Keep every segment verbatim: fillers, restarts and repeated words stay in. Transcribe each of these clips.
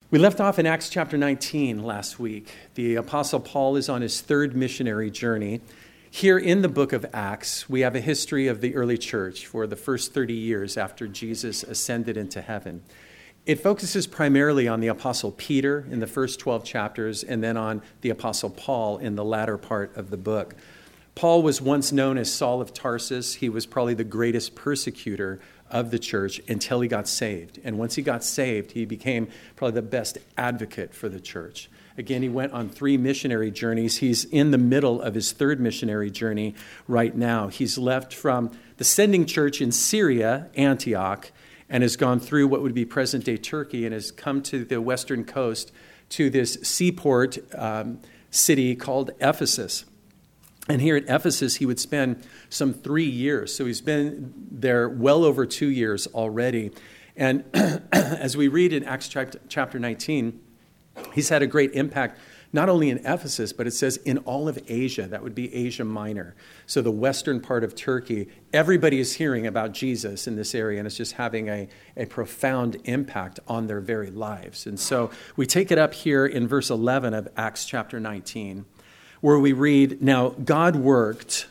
We left off in Acts chapter nineteen last week. The Apostle Paul is on his third missionary journey. Here in the book of Acts, we have a history of the early church for the first thirty years after Jesus ascended into heaven. It focuses primarily on the Apostle Peter in the first twelve chapters and then on the Apostle Paul in the latter part of the book. Paul was once known as Saul of Tarsus. He was probably the greatest persecutor of the church until he got saved. And once he got saved, he became probably the best advocate for the church. Again, he went on three missionary journeys. He's in the middle of his third missionary journey right now. He's left from the sending church in Syria, Antioch, and has gone through what would be present-day Turkey and has come to the western coast to this seaport um, city called Ephesus. And here at Ephesus, he would spend some three years. So he's been there well over two years already. And as we read in Acts chapter nineteen, he's had a great impact, not only in Ephesus, but it says in all of Asia. That would be Asia Minor. So the western part of Turkey, everybody is hearing about Jesus in this area, and it's just having a, a profound impact on their very lives. And so we take it up here in verse eleven of Acts chapter nineteen. Where we read, "Now God worked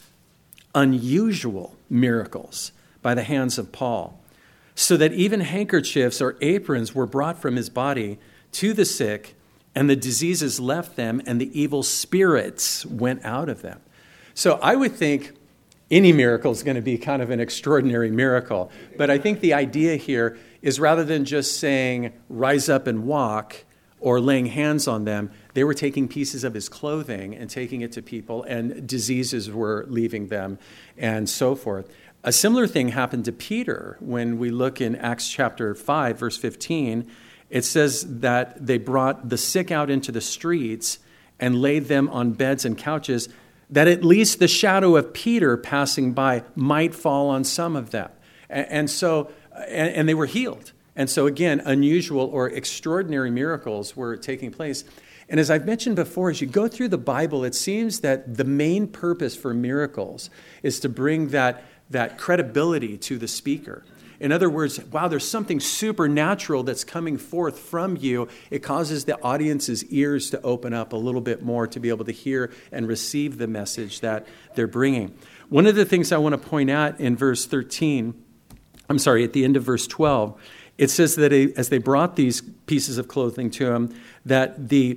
unusual miracles by the hands of Paul, so that even handkerchiefs or aprons were brought from his body to the sick, and the diseases left them, and the evil spirits went out of them." So I would think any miracle is going to be kind of an extraordinary miracle. But I think the idea here is rather than just saying, "Rise up and walk," or laying hands on them, they were taking pieces of his clothing and taking it to people, and diseases were leaving them, and so forth. A similar thing happened to Peter. When we look in Acts chapter five, verse fifteen, it says that they brought the sick out into the streets and laid them on beds and couches, that at least the shadow of Peter passing by might fall on some of them. And, and so, and, and they were healed. And so again, unusual or extraordinary miracles were taking place. And as I've mentioned before, as you go through the Bible, it seems that the main purpose for miracles is to bring that, that credibility to the speaker. In other words, wow, there's something supernatural that's coming forth from you. It causes the audience's ears to open up a little bit more to be able to hear and receive the message that they're bringing. One of the things I want to point out in verse thirteen, I'm sorry, at the end of verse twelve, it says that as they brought these pieces of clothing to him, that the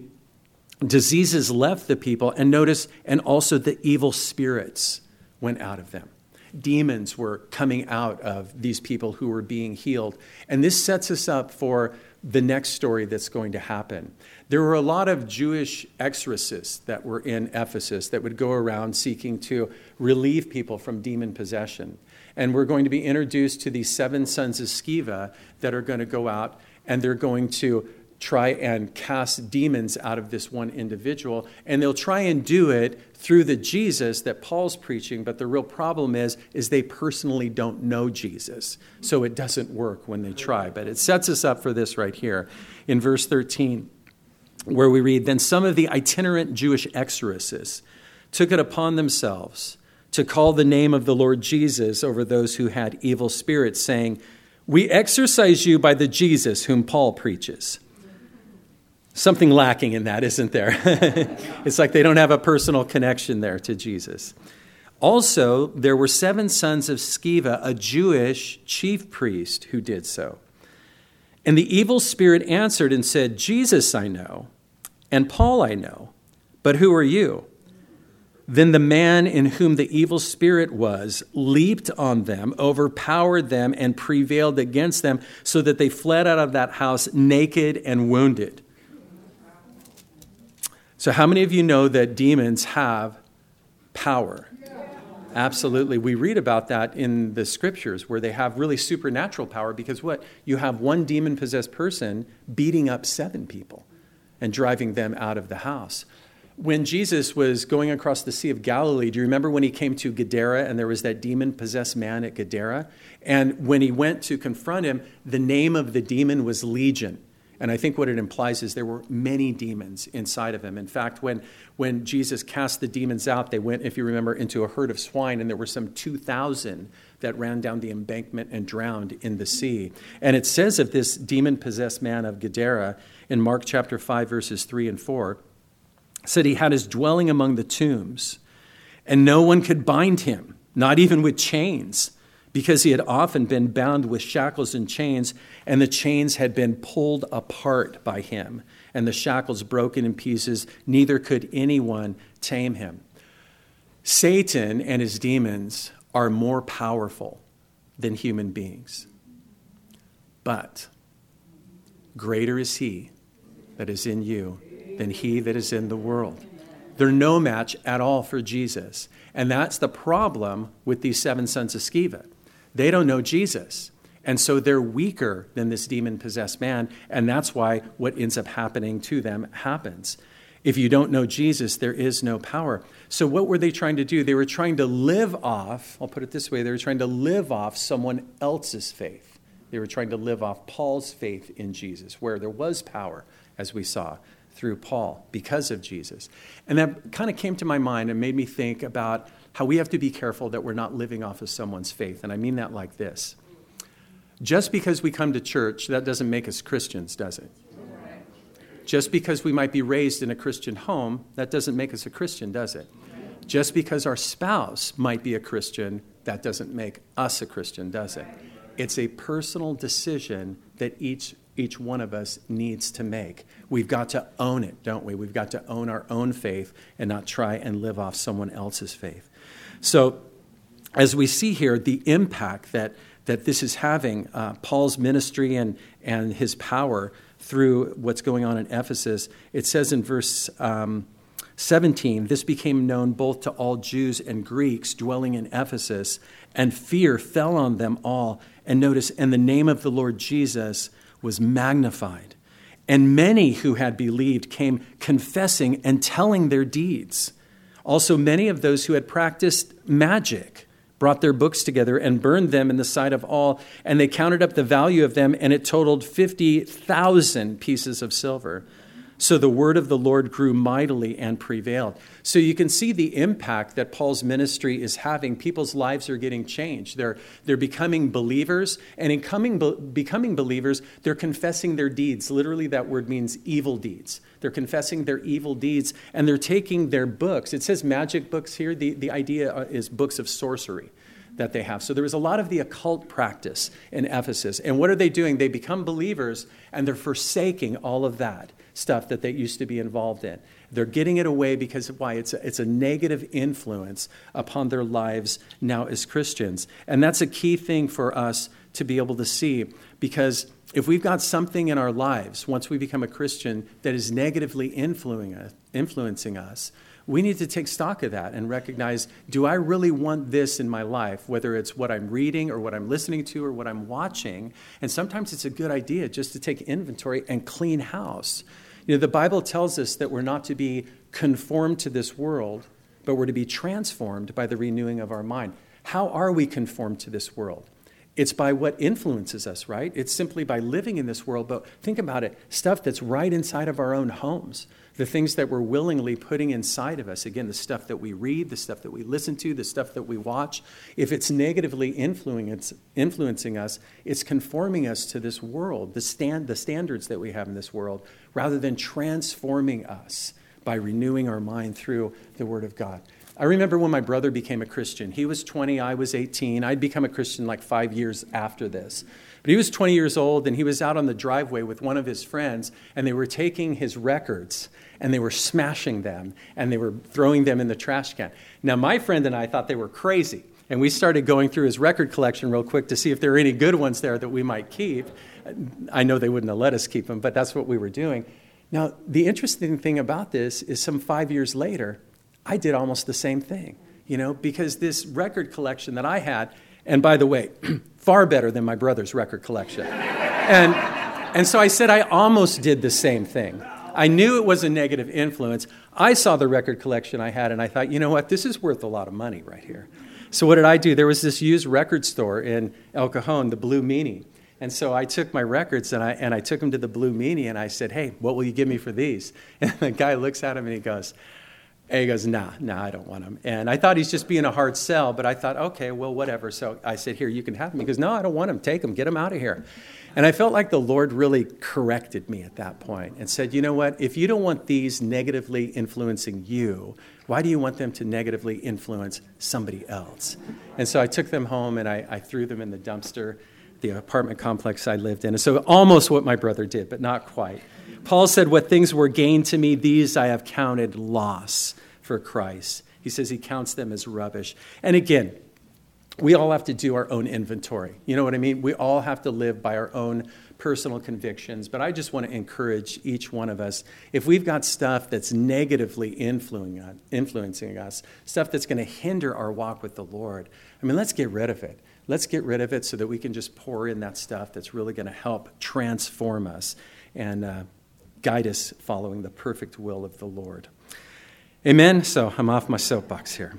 diseases left the people, and notice, and also the evil spirits went out of them. Demons were coming out of these people who were being healed. And this sets us up for the next story that's going to happen. There were a lot of Jewish exorcists that were in Ephesus that would go around seeking to relieve people from demon possession. And we're going to be introduced to these seven sons of Sceva that are going to go out, and they're going to try and cast demons out of this one individual. And they'll try and do it through the Jesus that Paul's preaching. But the real problem is, is they personally don't know Jesus. So it doesn't work when they try. But it sets us up for this right here in verse thirteen, where we read, "Then some of the itinerant Jewish exorcists took it upon themselves to call the name of the Lord Jesus over those who had evil spirits, saying, 'We exorcise you by the Jesus whom Paul preaches.'" Something lacking in that, isn't there? It's like they don't have a personal connection there to Jesus. "Also, there were seven sons of Sceva, a Jewish chief priest, who did so. And the evil spirit answered and said, 'Jesus I know, and Paul I know, but who are you?' Then the man in whom the evil spirit was leaped on them, overpowered them, and prevailed against them, so that they fled out of that house naked and wounded." So how many of you know that demons have power? Absolutely. We read about that in the scriptures where they have really supernatural power, because what? You have one demon-possessed person beating up seven people and driving them out of the house. When Jesus was going across the Sea of Galilee, do you remember when he came to Gadara and there was that demon-possessed man at Gadara? And when he went to confront him, the name of the demon was Legion. And I think what it implies is there were many demons inside of him. In fact, when, when Jesus cast the demons out, they went, if you remember, into a herd of swine, and there were some two thousand that ran down the embankment and drowned in the sea. And it says of this demon-possessed man of Gadara in Mark chapter five, verses three and four, said he had his dwelling among the tombs, and no one could bind him, not even with chains, because he had often been bound with shackles and chains, and the chains had been pulled apart by him, and the shackles broken in pieces. Neither could anyone tame him. Satan and his demons are more powerful than human beings. But greater is he that is in you than he that is in the world. They're no match at all for Jesus. And that's the problem with these seven sons of Sceva. They don't know Jesus. And so they're weaker than this demon-possessed man. And that's why what ends up happening to them happens. If you don't know Jesus, there is no power. So what were they trying to do? They were trying to live off, I'll put it this way, they were trying to live off someone else's faith. They were trying to live off Paul's faith in Jesus, where there was power, as we saw, through Paul because of Jesus. And that kind of came to my mind and made me think about how we have to be careful that we're not living off of someone's faith. And I mean that like this. Just because we come to church, that doesn't make us Christians, does it? Just because we might be raised in a Christian home, that doesn't make us a Christian, does it? Just because our spouse might be a Christian, that doesn't make us a Christian, does it? It's a personal decision that each each one of us needs to make. We've got to own it, don't we? We've got to own our own faith and not try and live off someone else's faith. So as we see here, the impact that, that this is having, uh, Paul's ministry and, and his power through what's going on in Ephesus, it says in verse um, seventeen, this became known both to all Jews and Greeks dwelling in Ephesus, and fear fell on them all. And notice, and the name of the Lord Jesus was magnified. And many who had believed came confessing and telling their deeds. Also, many of those who had practiced magic brought their books together and burned them in the sight of all. And they counted up the value of them, and it totaled fifty thousand pieces of silver. So the word of the Lord grew mightily and prevailed. So you can see the impact that Paul's ministry is having. People's lives are getting changed. They're, they're becoming believers. And in coming, becoming believers, they're confessing their deeds. Literally, that word means evil deeds. They're confessing their evil deeds, and they're taking their books. It says magic books here. The, the idea is books of sorcery that they have. So there was a lot of the occult practice in Ephesus. And what are they doing? They become believers, and they're forsaking all of that stuff that they used to be involved in. They're getting it away because of why? It's a, it's a negative influence upon their lives now as Christians. And that's a key thing for us to be able to see, because if we've got something in our lives, once we become a Christian, that is negatively influencing us, influencing us, we need to take stock of that and recognize, do I really want this in my life, whether it's what I'm reading or what I'm listening to or what I'm watching? And sometimes it's a good idea just to take inventory and clean house. You know, the Bible tells us that we're not to be conformed to this world, but we're to be transformed by the renewing of our mind. How are we conformed to this world? It's by what influences us, right? It's simply by living in this world. But think about it, stuff that's right inside of our own homes, the things that we're willingly putting inside of us. Again, the stuff that we read, the stuff that we listen to, the stuff that we watch. If it's negatively influencing us, it's conforming us to this world, the stand, the standards that we have in this world, rather than transforming us by renewing our mind through the Word of God. I remember when my brother became a Christian. He was twenty, I was eighteen. I'd become a Christian like five years after this. But he was twenty years old, and he was out on the driveway with one of his friends, and they were taking his records, and they were smashing them, and they were throwing them in the trash can. Now, my friend and I thought they were crazy, and we started going through his record collection real quick to see if there were any good ones there that we might keep. I know they wouldn't have let us keep them, but that's what we were doing. Now, the interesting thing about this is some five years later, I did almost the same thing, you know, because this record collection that I had, and by the way, far better than my brother's record collection. And, and so I said I almost did the same thing. I knew it was a negative influence. I saw the record collection I had, and I thought, you know what, this is worth a lot of money right here. So what did I do? There was this used record store in El Cajon, the Blue Meanie. And so I took my records and I and I took them to the Blue Meanie and I said, hey, what will you give me for these? And the guy looks at him and he goes, and he goes, nah, nah, I don't want them. And I thought he's just being a hard sell, but I thought, okay, well, whatever. So I said, here, you can have them. He goes, no, I don't want them. Take them. Get them out of here. And I felt like the Lord really corrected me at that point and said, you know what? If you don't want these negatively influencing you, why do you want them to negatively influence somebody else? And so I took them home and I, I threw them in the dumpster, the apartment complex I lived in. And so almost what my brother did, but not quite. Paul said, what things were gained to me, these I have counted loss for Christ. He says he counts them as rubbish. And again, we all have to do our own inventory. You know what I mean? We all have to live by our own personal convictions. But I just want to encourage each one of us, if we've got stuff that's negatively influencing us, stuff that's going to hinder our walk with the Lord, I mean, let's get rid of it. Let's get rid of it so that we can just pour in that stuff that's really going to help transform us and uh, guide us following the perfect will of the Lord. Amen? So I'm off my soapbox here.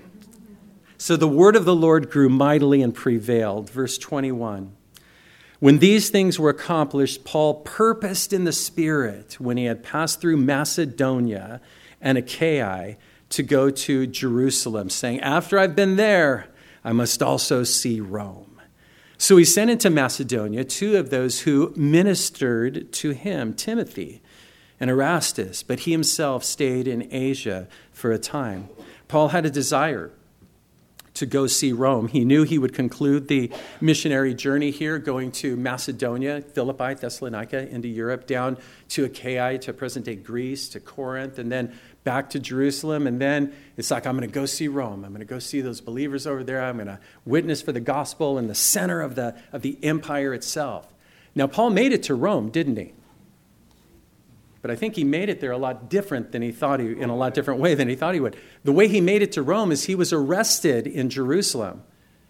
So the word of the Lord grew mightily and prevailed. Verse twenty-one. When these things were accomplished, Paul purposed in the Spirit, when he had passed through Macedonia and Achaia, to go to Jerusalem, saying, after I've been there, I must also see Rome. So he sent into Macedonia two of those who ministered to him, Timothy and Erastus, but he himself stayed in Asia for a time. Paul had a desire to go see Rome. He knew he would conclude the missionary journey here, going to Macedonia, Philippi, Thessalonica, into Europe, down to Achaia, to present-day Greece, to Corinth, and then back to Jerusalem. And then it's like, I'm going to go see Rome. I'm going to go see those believers over there. I'm going to witness for the gospel in the center of the, of the empire itself. Now, Paul made it to Rome, didn't he? But I think he made it there a lot different than he thought he, in a lot different way than he thought he would. The way he made it to Rome is he was arrested in Jerusalem.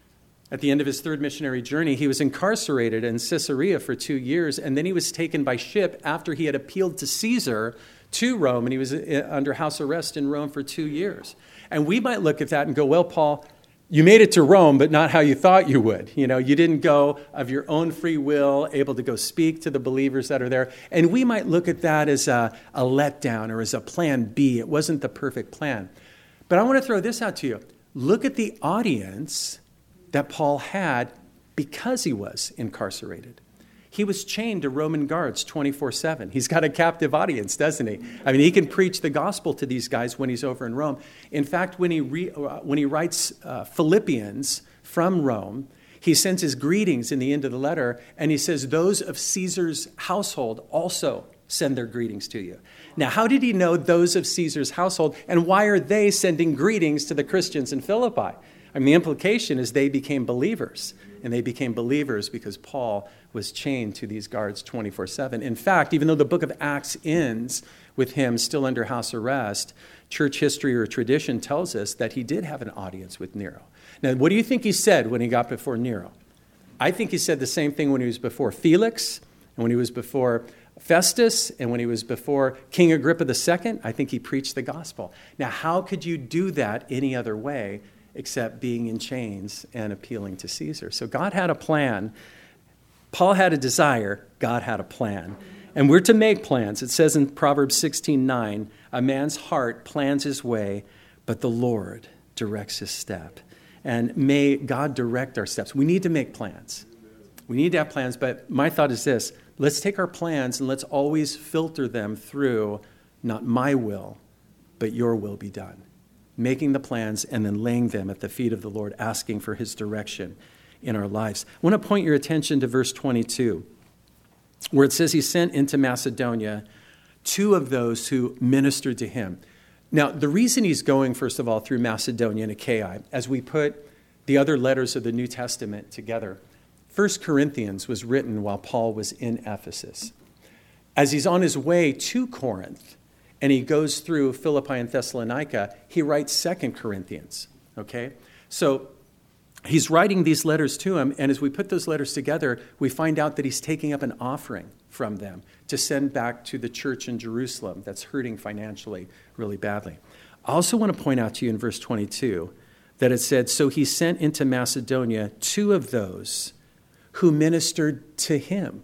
At the end of his third missionary journey, he was incarcerated in Caesarea for two years, and then he was taken by ship after he had appealed to Caesar to Rome, and he was under house arrest in Rome for two years. And we might look at that and go, well, Paul, you made it to Rome, but not how you thought you would. You know, you didn't go of your own free will, able to go speak to the believers that are there. And we might look at that as a, a letdown or as a plan B. It wasn't the perfect plan. But I want to throw this out to you. Look at the audience that Paul had because he was incarcerated. He was chained to Roman guards twenty-four seven. He's got a captive audience, doesn't he? I mean, he can preach the gospel to these guys when he's over in Rome. In fact, when he re, uh, when he writes uh, Philippians from Rome, he sends his greetings in the end of the letter, and he says, those of Caesar's household also send their greetings to you. Now, how did he know those of Caesar's household, and why are they sending greetings to the Christians in Philippi? I mean, the implication is they became believers, and they became believers because Paul was chained to these guards twenty-four seven. In fact, even though the book of Acts ends with him still under house arrest, church history or tradition tells us that he did have an audience with Nero. Now, what do you think he said when he got before Nero? I think he said the same thing when he was before Felix, and when he was before Festus, and when he was before King Agrippa the Second. I think he preached the gospel. Now, how could you do that any other way except being in chains and appealing to Caesar? So God had a plan. Paul had a desire. God had a plan. And we're to make plans. It says in Proverbs sixteen nine, a man's heart plans his way, but the Lord directs his step. And may God direct our steps. We need to make plans. We need to have plans, but my thought is this. Let's take our plans and let's always filter them through not my will, but your will be done. Making the plans and then laying them at the feet of the Lord, asking for his direction in our lives. I want to point your attention to verse twenty-two, where it says he sent into Macedonia two of those who ministered to him. Now, the reason he's going, first of all, through Macedonia and Achaia, as we put the other letters of the New Testament together, First Corinthians was written while Paul was in Ephesus. As he's on his way to Corinth, and he goes through Philippi and Thessalonica, he writes Second Corinthians, okay? So he's writing these letters to him, and as we put those letters together, we find out that he's taking up an offering from them to send back to the church in Jerusalem that's hurting financially really badly. I also want to point out to you in verse twenty-two that it said, so he sent into Macedonia two of those who ministered to him.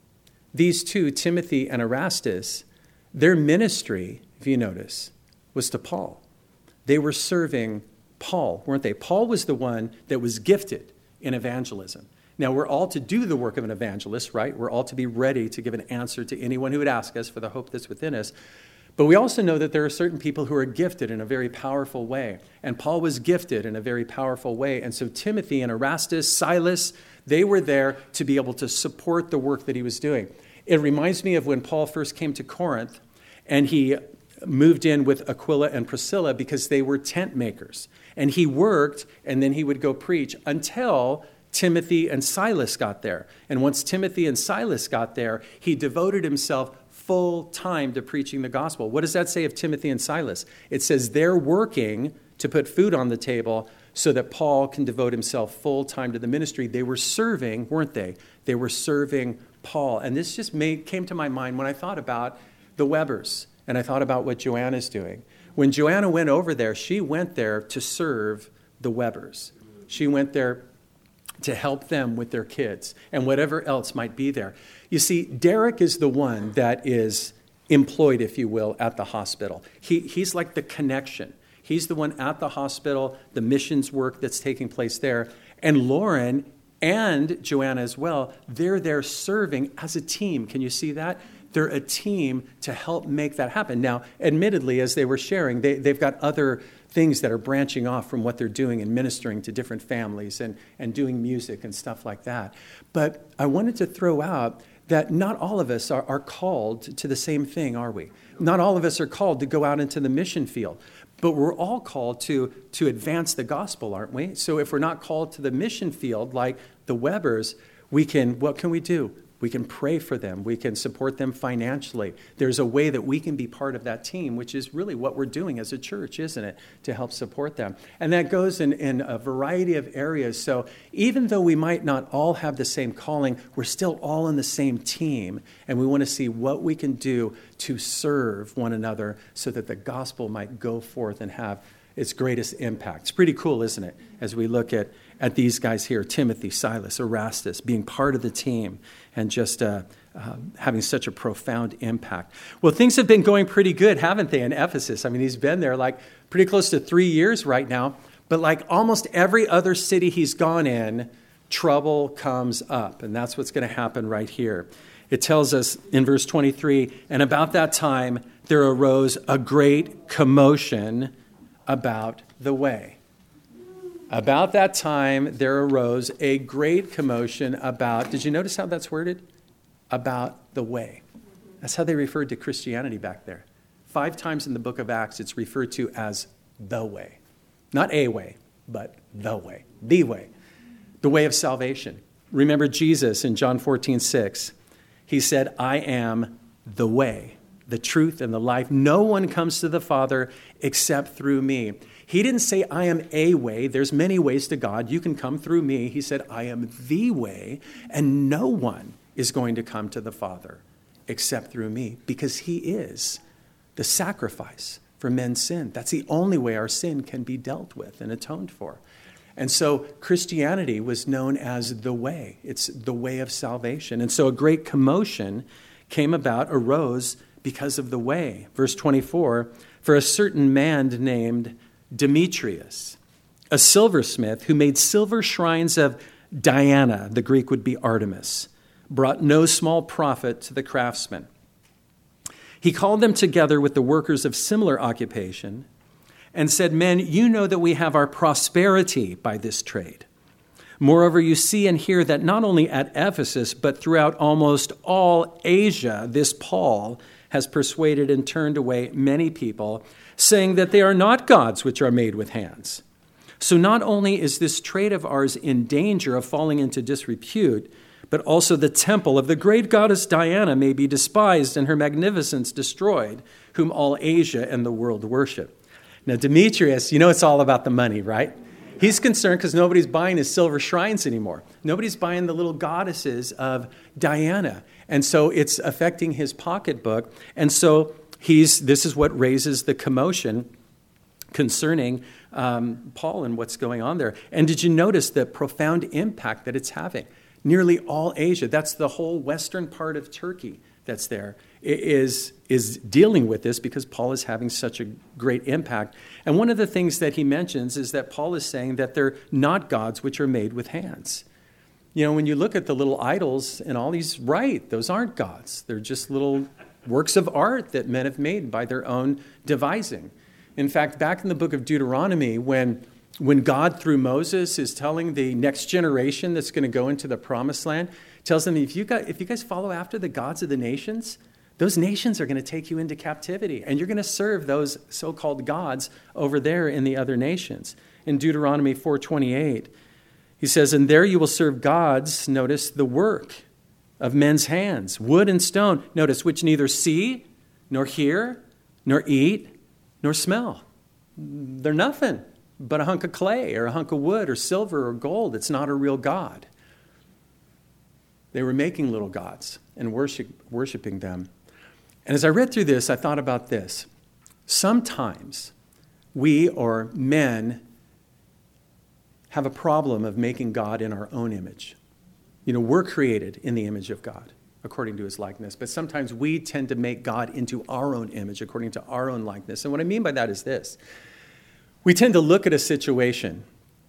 These two, Timothy and Erastus, their ministry, if you notice, was to Paul. They were serving Paul, weren't they? Paul was the one that was gifted in evangelism. Now, we're all to do the work of an evangelist, right? We're all to be ready to give an answer to anyone who would ask us for the hope that's within us. But we also know that there are certain people who are gifted in a very powerful way. And Paul was gifted in a very powerful way. And so Timothy and Erastus, Silas, they were there to be able to support the work that he was doing. It reminds me of when Paul first came to Corinth and he moved in with Aquila and Priscilla because they were tent makers. And he worked and then he would go preach until Timothy and Silas got there. And once Timothy and Silas got there, he devoted himself full time to preaching the gospel. What does that say of Timothy and Silas? It says they're working to put food on the table so that Paul can devote himself full time to the ministry. They were serving, weren't they? They were serving Paul. And this just made, came to my mind when I thought about the Webbers and I thought about what Joanna's doing. When Joanna went over there, she went there to serve the Webbers. She went there to help them with their kids and whatever else might be there. You see, Derek is the one that is employed, if you will, at the hospital. He, he's like the connection. He's the one at the hospital, the missions work that's taking place there. And Lauren and Joanna as well, they're there serving as a team. Can you see that? They're a team to help make that happen. Now, admittedly, as they were sharing, they, they've got other things that are branching off from what they're doing and ministering to different families and, and doing music and stuff like that. But I wanted to throw out that not all of us are, are called to the same thing, are we? Not all of us are called to go out into the mission field. But we're all called to, to advance the gospel, aren't we? So if we're not called to the mission field like the Webbers, we can, what can we do? We can pray for them. We can support them financially. There's a way that we can be part of that team, which is really what we're doing as a church, isn't it? To help support them. And that goes in, in a variety of areas. So even though we might not all have the same calling, we're still all on the same team. And we want to see what we can do to serve one another so that the gospel might go forth and have its greatest impact. It's pretty cool, isn't it? As we look at, at these guys here, Timothy, Silas, Erastus, being part of the team and just uh, uh, having such a profound impact. Well, things have been going pretty good, haven't they, in Ephesus? I mean, he's been there like pretty close to three years right now. But like almost every other city he's gone in, trouble comes up. And that's what's going to happen right here. It tells us in verse twenty-three, and about that time there arose a great commotion about the way. About that time, there arose a great commotion about, did you notice how that's worded? About the way. That's how they referred to Christianity back there. Five times in the book of Acts, it's referred to as the way. Not a way, but the way. The way. The way of salvation. Remember Jesus in John fourteen six. He said, I am the way, the truth, and the life. No one comes to the Father except through me. He didn't say, I am a way. There's many ways to God. You can come through me. He said, I am the way, and no one is going to come to the Father except through me, because he is the sacrifice for men's sin. That's the only way our sin can be dealt with and atoned for. And so Christianity was known as the way. It's the way of salvation. And so a great commotion came about, arose because of the way. Verse twenty-four, for a certain man named Demetrius, a silversmith who made silver shrines of Diana, the Greek would be Artemis, brought no small profit to the craftsmen. He called them together with the workers of similar occupation and said, men, you know that we have our prosperity by this trade. Moreover, you see and hear that not only at Ephesus, but throughout almost all Asia, this Paul has persuaded and turned away many people, saying that they are not gods which are made with hands. So not only is this trade of ours in danger of falling into disrepute, but also the temple of the great goddess Diana may be despised and her magnificence destroyed, whom all Asia and the world worship. Now, Demetrius, you know it's all about the money, right? He's concerned because nobody's buying his silver shrines anymore. Nobody's buying the little goddesses of Diana. And so it's affecting his pocketbook. And so he's this is what raises the commotion concerning um, Paul and what's going on there. And did you notice the profound impact that it's having? Nearly all Asia, that's the whole western part of Turkey that's there, is, is dealing with this because Paul is having such a great impact. And one of the things that he mentions is that Paul is saying that they're not gods which are made with hands. You know, when you look at the little idols and all these, right, those aren't gods. They're just little works of art that men have made by their own devising. In fact, back in the book of Deuteronomy, when, when God, through Moses, is telling the next generation that's going to go into the promised land, tells them, if you, got, if you guys follow after the gods of the nations, those nations are going to take you into captivity, and you're going to serve those so-called gods over there in the other nations. In Deuteronomy four twenty-eight, he says, and there you will serve gods, notice, the work of men's hands, wood and stone, notice, which neither see, nor hear, nor eat, nor smell. They're nothing but a hunk of clay or a hunk of wood or silver or gold. It's not a real God. They were making little gods and worship, worshiping them. And as I read through this, I thought about this. Sometimes we or men have a problem of making God in our own image. You know, we're created in the image of God, according to his likeness. But sometimes we tend to make God into our own image, according to our own likeness. And what I mean by that is this. We tend to look at a situation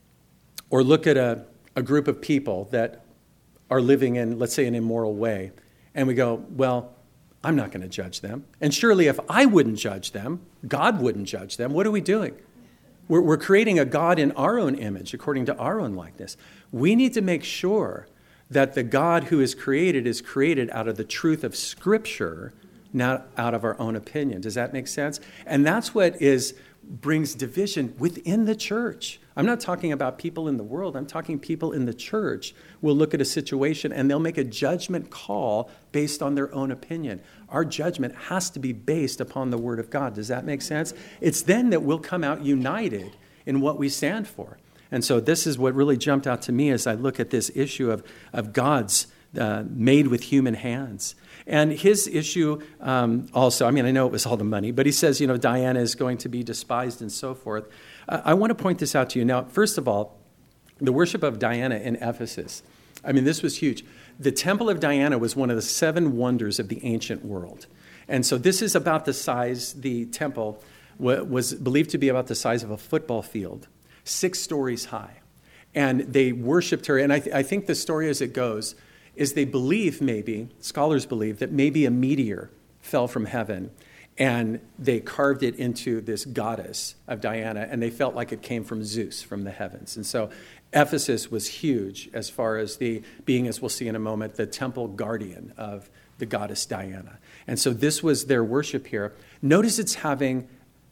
or look at a, a group of people that are living in, let's say, an immoral way. And we go, well, I'm not going to judge them. And surely if I wouldn't judge them, God wouldn't judge them. What are we doing? We're, we're creating a God in our own image, according to our own likeness. We need to make sure that the God who is created is created out of the truth of Scripture, not out of our own opinion. Does that make sense? And that's what is brings division within the church. I'm not talking about people in the world. I'm talking people in the church will look at a situation and they'll make a judgment call based on their own opinion. Our judgment has to be based upon the Word of God. Does that make sense? It's then that we'll come out united in what we stand for. And so this is what really jumped out to me as I look at this issue of, of gods uh, made with human hands. And his issue um, also, I mean, I know it was all the money, but he says, you know, Diana is going to be despised and so forth. Uh, I want to point this out to you. Now, first of all, the worship of Diana in Ephesus, I mean, this was huge. The Temple of Diana was one of the seven wonders of the ancient world. And so this is about the size, the temple was believed to be about the size of a football field, six stories high. And they worshipped her. And I, th- I think the story as it goes is they believe maybe, scholars believe, that maybe a meteor fell from heaven and they carved it into this goddess of Diana, and they felt like it came from Zeus, from the heavens. And so Ephesus was huge as far as the being, as we'll see in a moment, the temple guardian of the goddess Diana. And so this was their worship here. Notice it's having,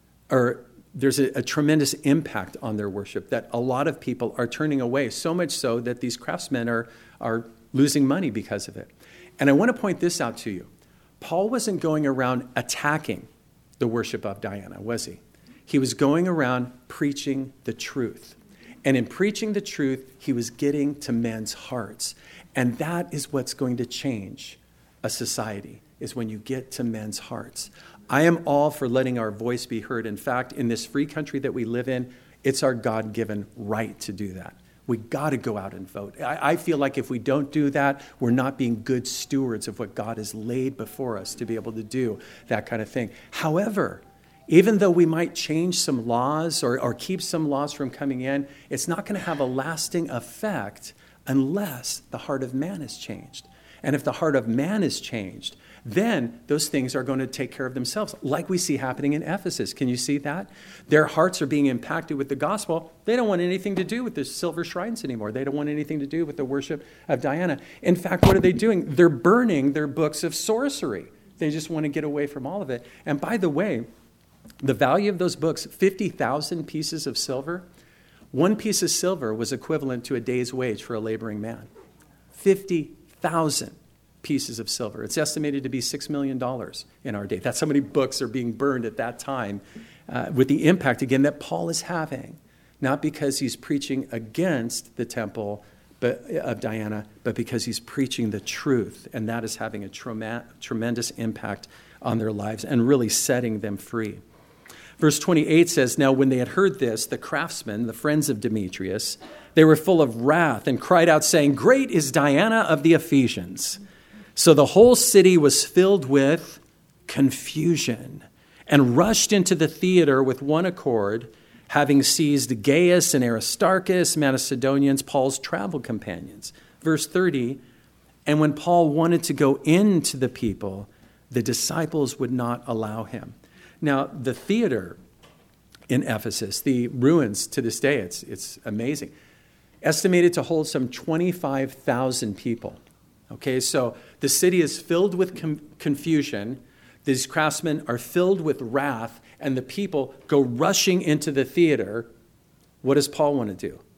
or there's a, a tremendous impact on their worship that a lot of people are turning away, so much so that these craftsmen are are losing money because of it. And I want to point this out to you. Paul wasn't going around attacking the worship of Diana, was he? He was going around preaching the truth. And in preaching the truth, he was getting to men's hearts. And that is what's going to change a society, is when you get to men's hearts. I am all for letting our voice be heard. In fact, in this free country that we live in, it's our God-given right to do that. We got to go out and vote. I, I feel like if we don't do that, we're not being good stewards of what God has laid before us to be able to do that kind of thing. However, even though we might change some laws or, or keep some laws from coming in, it's not going to have a lasting effect unless the heart of man is changed. And if the heart of man is changed, then those things are going to take care of themselves, like we see happening in Ephesus. Can you see that? Their hearts are being impacted with the gospel. They don't want anything to do with the silver shrines anymore. They don't want anything to do with the worship of Diana. In fact, what are they doing? They're burning their books of sorcery. They just want to get away from all of it. And by the way, the value of those books, fifty thousand pieces of silver, one piece of silver was equivalent to a day's wage for a laboring man. fifty thousand pieces of silver. It's estimated to be six million dollars in our day. That's how many books are being burned at that time, uh, with the impact, again, that Paul is having. Not because he's preaching against the temple but, of Diana, but because he's preaching the truth, and that is having a trauma, tremendous impact on their lives and really setting them free. Verse twenty-eight says, now when they had heard this, the craftsmen, the friends of Demetrius, They were full of wrath and cried out, saying, "Great is Diana of the Ephesians." So the whole city was filled with confusion and rushed into the theater with one accord, having seized Gaius and Aristarchus, Macedonians, Paul's travel companions. Verse thirty, and when Paul wanted to go into the people, the disciples would not allow him. Now, the theater in Ephesus, the ruins to this day, it's, it's amazing, estimated to hold some twenty-five thousand people. Okay, so the city is filled with com- confusion. These craftsmen are filled with wrath, and the people go rushing into the theater. What does Paul want to do?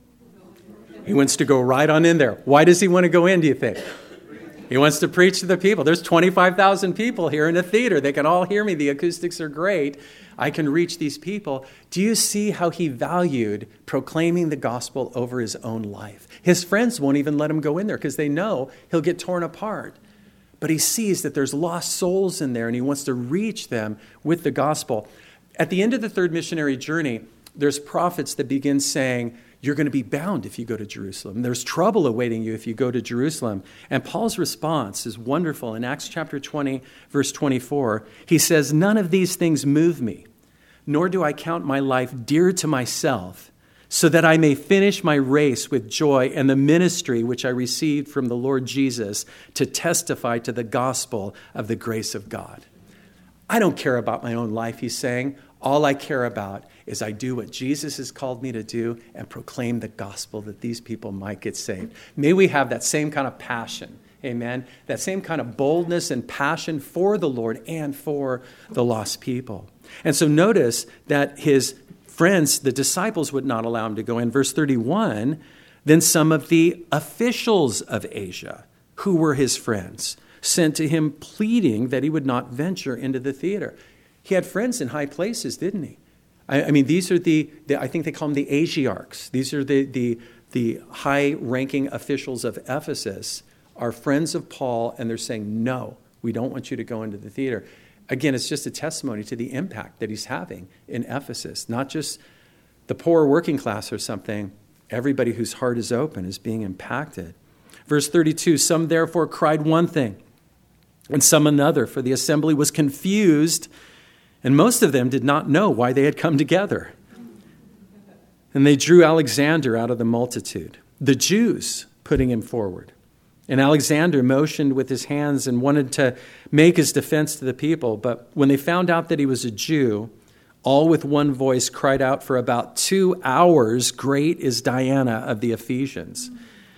He wants to go right on in there. Why does he want to go in, do you think? He wants to preach to the people. There's twenty-five thousand people here in a theater. They can all hear me. The acoustics are great. I can reach these people. Do you see how he valued proclaiming the gospel over his own life? His friends won't even let him go in there because they know he'll get torn apart. But he sees that there's lost souls in there, and he wants to reach them with the gospel. At the end of the third missionary journey, there's prophets that begin saying, you're going to be bound if you go to Jerusalem. There's trouble awaiting you if you go to Jerusalem. And Paul's response is wonderful. In Acts chapter twenty, verse twenty-four, he says, none of these things move me, nor do I count my life dear to myself, so that I may finish my race with joy and the ministry which I received from the Lord Jesus to testify to the gospel of the grace of God. I don't care about my own life, he's saying. All I care about is I do what Jesus has called me to do and proclaim the gospel that these people might get saved. May we have that same kind of passion, amen? That same kind of boldness and passion for the Lord and for the lost people. And so notice that his friends, the disciples, would not allow him to go in. Verse thirty-one, then some of the officials of Asia, who were his friends, sent to him pleading that he would not venture into the theater. He had friends in high places, didn't he? I, I mean, these are the, the, I think they call them the Asiarchs. These are the, the, the high-ranking officials of Ephesus, are friends of Paul, and they're saying, no, we don't want you to go into the theater. Again, it's just a testimony to the impact that he's having in Ephesus. Not just the poor working class or something. Everybody whose heart is open is being impacted. Verse thirty-two, some therefore cried one thing, and some another, for the assembly was confused, and most of them did not know why they had come together. And they drew Alexander out of the multitude, the Jews putting him forward. And Alexander motioned with his hands and wanted to make his defense to the people. But when they found out that he was a Jew, all with one voice cried out for about two hours, great is Diana of the Ephesians.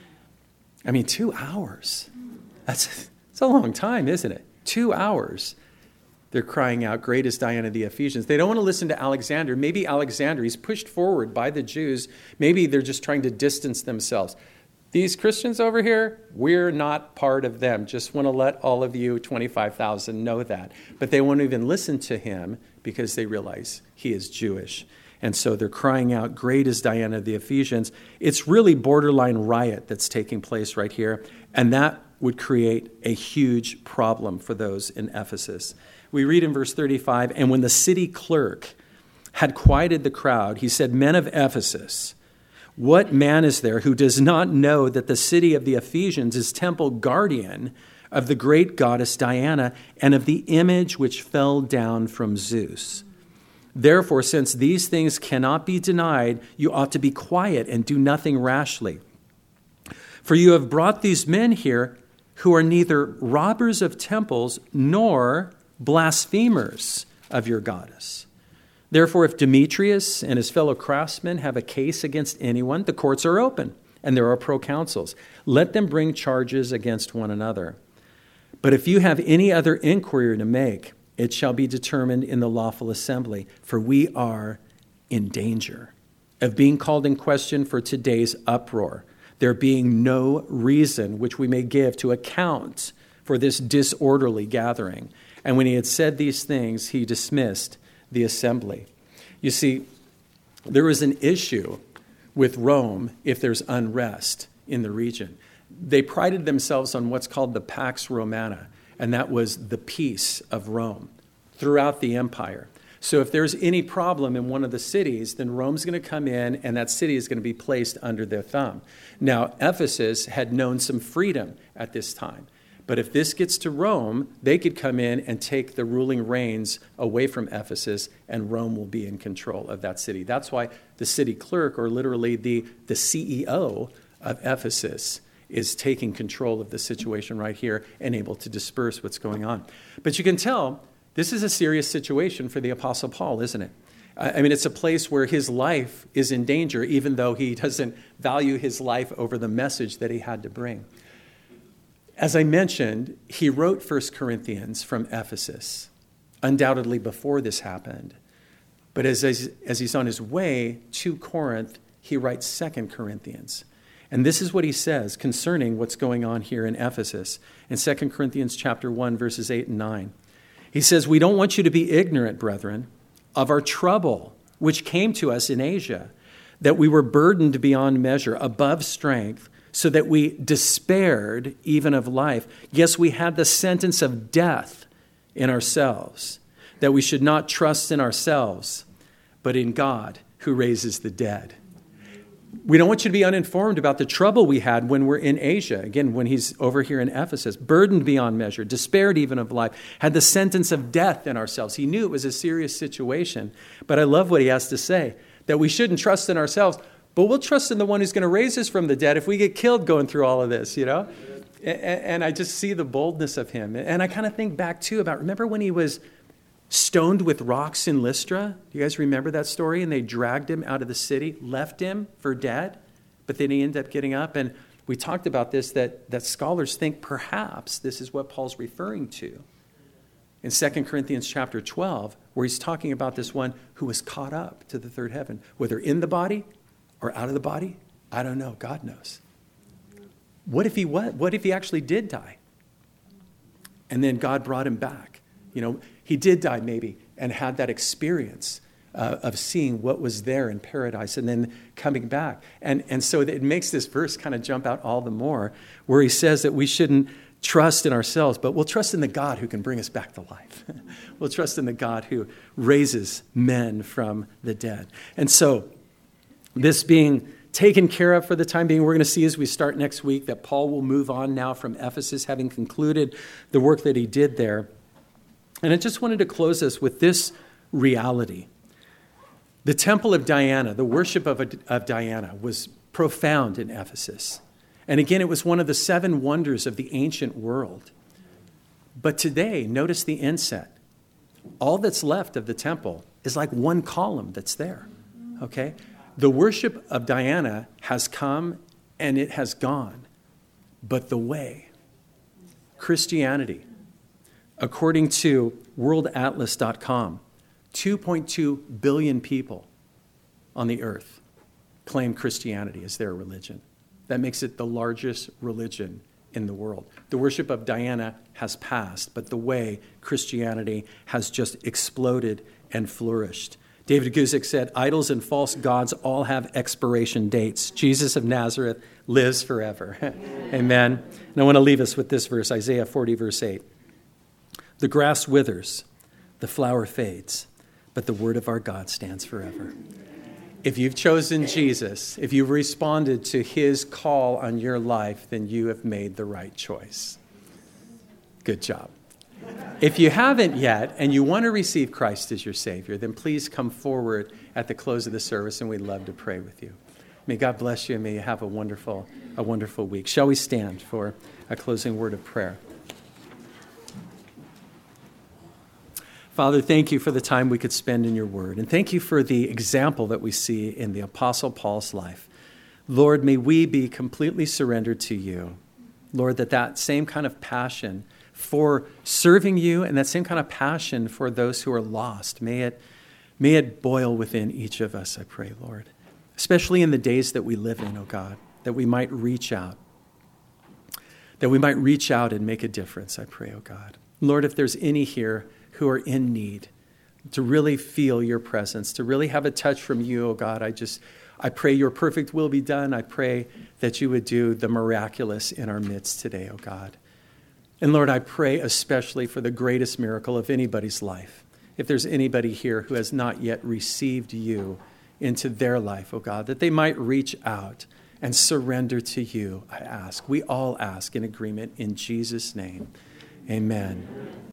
I mean, two hours. That's, that's a long time, isn't it? Two hours. They're crying out, great is Diana of the Ephesians. They don't want to listen to Alexander. Maybe Alexander, he's pushed forward by the Jews. Maybe they're just trying to distance themselves. These Christians over here, we're not part of them. Just want to let all of you, twenty-five thousand, know that. But they won't even listen to him because they realize he is Jewish. And so they're crying out, great is Diana of the Ephesians. It's really borderline riot that's taking place right here. And that would create a huge problem for those in Ephesus. We read in verse thirty-five, and when the city clerk had quieted the crowd, he said, men of Ephesus, what man is there who does not know that the city of the Ephesians is temple guardian of the great goddess Diana and of the image which fell down from Zeus? Therefore, since these things cannot be denied, you ought to be quiet and do nothing rashly. For you have brought these men here who are neither robbers of temples nor blasphemers of your goddess. Therefore, if Demetrius and his fellow craftsmen have a case against anyone, the courts are open, and there are proconsuls. Let them bring charges against one another. But if you have any other inquiry to make, it shall be determined in the lawful assembly, for we are in danger of being called in question for today's uproar, there being no reason which we may give to account for this disorderly gathering. And when he had said these things, he dismissed the assembly. You see, there is an issue with Rome if there's unrest in the region. They prided themselves on what's called the Pax Romana, and that was the peace of Rome throughout the empire. So if there's any problem in one of the cities, then Rome's going to come in and that city is going to be placed under their thumb. Now, Ephesus had known some freedom at this time. But if this gets to Rome, they could come in and take the ruling reins away from Ephesus, and Rome will be in control of that city. That's why the city clerk, or literally the, the C E O of Ephesus, is taking control of the situation right here and able to disperse what's going on. But you can tell this is a serious situation for the Apostle Paul, isn't it? I mean, it's a place where his life is in danger, even though he doesn't value his life over the message that he had to bring. As I mentioned, he wrote First Corinthians from Ephesus, undoubtedly before this happened. But as, as, as he's on his way to Corinth, he writes Second Corinthians. And this is what he says concerning what's going on here in Ephesus. In Second Corinthians chapter one, verses eight and nine. He says, "We don't want you to be ignorant, brethren, of our trouble, which came to us in Asia, that we were burdened beyond measure, above strength, so that we despaired even of life. Yes, we had the sentence of death in ourselves, that we should not trust in ourselves, but in God who raises the dead." We don't want you to be uninformed about the trouble we had when we're in Asia. Again, when he's over here in Ephesus, burdened beyond measure, despaired even of life, had the sentence of death in ourselves. He knew it was a serious situation. But I love what he has to say, that we shouldn't trust in ourselves, but we'll trust in the one who's going to raise us from the dead if we get killed going through all of this, you know? And, and I just see the boldness of him. And I kind of think back, too, about, remember when he was stoned with rocks in Lystra? Do you guys remember that story? And they dragged him out of the city, left him for dead, but then he ended up getting up. And we talked about this, that, that scholars think perhaps this is what Paul's referring to in Second Corinthians chapter twelve, where he's talking about this one who was caught up to the third heaven, whether in the body or out of the body. I don't know. God knows. What if he what? What if he actually did die? And then God brought him back. You know, he did die maybe and had that experience uh, of seeing what was there in paradise and then coming back. And, and so it makes this verse kind of jump out all the more, where he says that we shouldn't trust in ourselves, but we'll trust in the God who can bring us back to life. We'll trust in the God who raises men from the dead. And so this being taken care of for the time being, we're going to see as we start next week that Paul will move on now from Ephesus, having concluded the work that he did there. And I just wanted to close us with this reality. The temple of Diana, the worship of, of Diana, was profound in Ephesus. And again, it was one of the seven wonders of the ancient world. But today, notice the inset. All that's left of the temple is like one column that's there. Okay? The worship of Diana has come and it has gone. But the way, Christianity, according to world atlas dot com, two point two billion people on the earth claim Christianity as their religion. That makes it the largest religion in the world. The worship of Diana has passed, but the way, Christianity, has just exploded and flourished. David Guzik said, "Idols and false gods all have expiration dates. Jesus of Nazareth lives forever." Amen. And I want to leave us with this verse, Isaiah forty, verse eight. "The grass withers, the flower fades, but the word of our God stands forever." If you've chosen Jesus, if you've responded to his call on your life, then you have made the right choice. Good job. If you haven't yet and you want to receive Christ as your Savior, then please come forward at the close of the service and we'd love to pray with you. May God bless you and may you have a wonderful, a wonderful week. Shall we stand for a closing word of prayer? Father, thank you for the time we could spend in your word. And thank you for the example that we see in the Apostle Paul's life. Lord, may we be completely surrendered to you. Lord, that that same kind of passion for serving you and that same kind of passion for those who are lost, may it, may it boil within each of us, I pray, Lord. Especially in the days that we live in, oh God, that we might reach out. That we might reach out and make a difference, I pray, oh God. Lord, if there's any here who are in need, to really feel your presence, to really have a touch from you, oh God. I just, I pray your perfect will be done. I pray that you would do the miraculous in our midst today, oh God. And Lord, I pray especially for the greatest miracle of anybody's life, if there's anybody here who has not yet received you into their life, oh God, that they might reach out and surrender to you, I ask. We all ask in agreement in Jesus' name. Amen.